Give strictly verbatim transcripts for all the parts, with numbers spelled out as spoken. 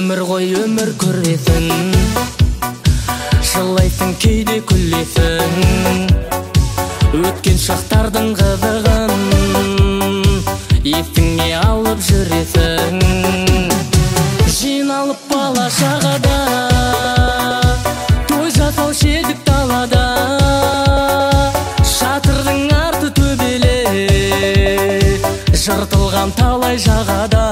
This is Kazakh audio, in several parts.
өмір ғой өмір көресің, жылайсың кейде күлесің, өткен шақтардың қызығын есіңе алып жүресің. Жиналып бала шағада той жасаушы едік далада, шатырдың арты төбеле жыртылған талай жағада.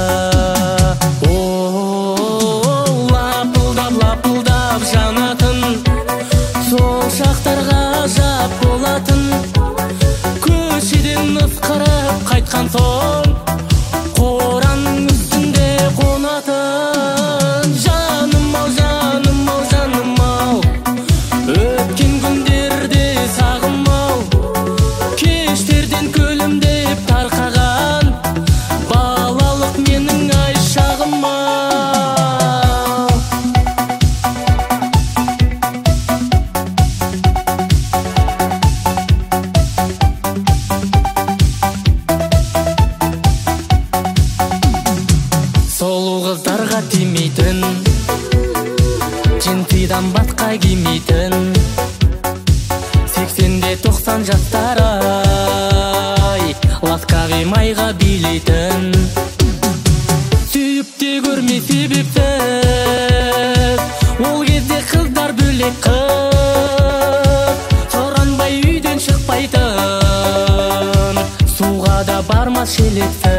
Лапылдап жанатын сол шақтар ғажап болатын, көшеден ысқырып қайтқан соң қораның үстінде қонатын. Жаным ау, жаным ау, жаным ау, өткен күндерде сағым ау, кештерден көлімдеп тарқаған балалық менің ай шағым ау. Сұлу қыздарға тимейтін, джинсидан басқа кимейтін, сексенде тоқсан жастар ай ласкави майға билейтін. Сүйіп те көрмей себепсіз, ол кезде қыздар бөлек қыз, сұранбай үйден шықпайтын, суға да бармас шелексіз.